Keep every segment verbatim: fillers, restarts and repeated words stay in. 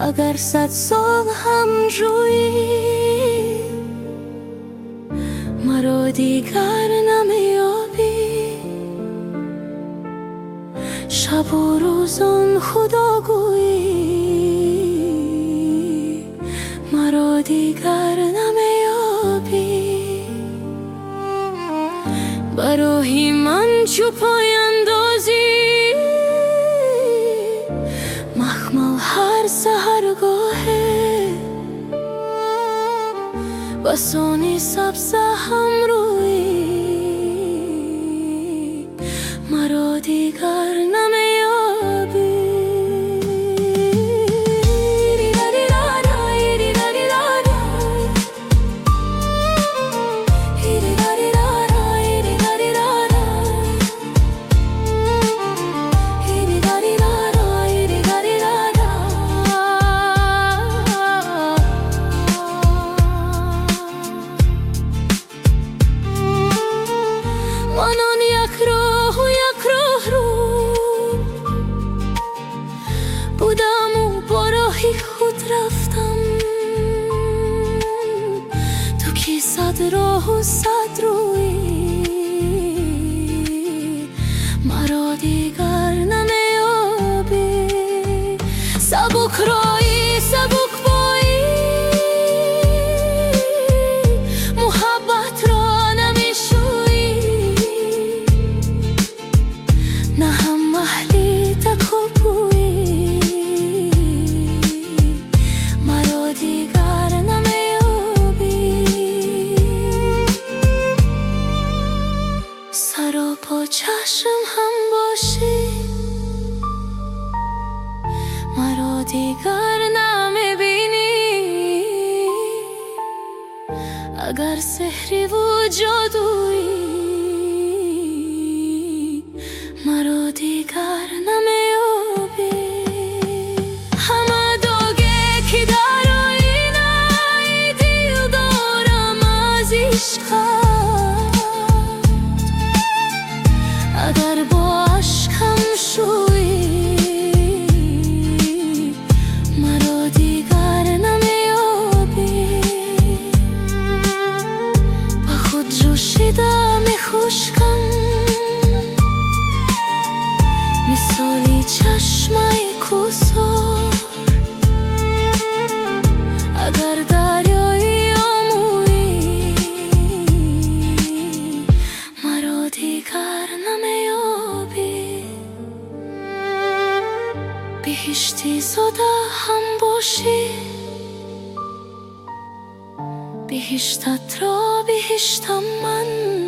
اگر صد سال هم جویی مرا دیگر نمیابی، شب و روزان خدا گویی مرا دیگر نمیابی. برای من چو پای اندازی مخمل هر سحرگاهه، بسانی سبز هم روی مرا دیگر نمیابی. آنان یک راه و یک راه رو بودم و با راهی خود رفتم، تو کی صد راه و صد روی مرا دیگر نمیابی. سبک رایی سبک بایی محبت را با چشم هم باشی مرا دیگر نمیبینی. اگر سحری و جادویی مرا دیگر نمیابی. همه داگه که در آینه دل دارم از عشقت، اگر با عشقم شویی مرا دیگر نمیابی. با خود جوشیدم خشکم مثالی چشمه کوسار، اگر دریایی آمویی مرا دیگر نمیابی. بهشتی زاده هم باشی بهشتت را بهشتم من،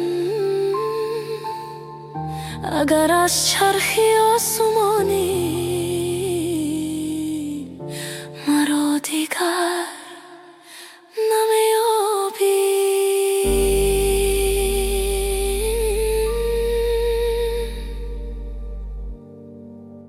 اگر از چرخی آسمانی مرا دیگر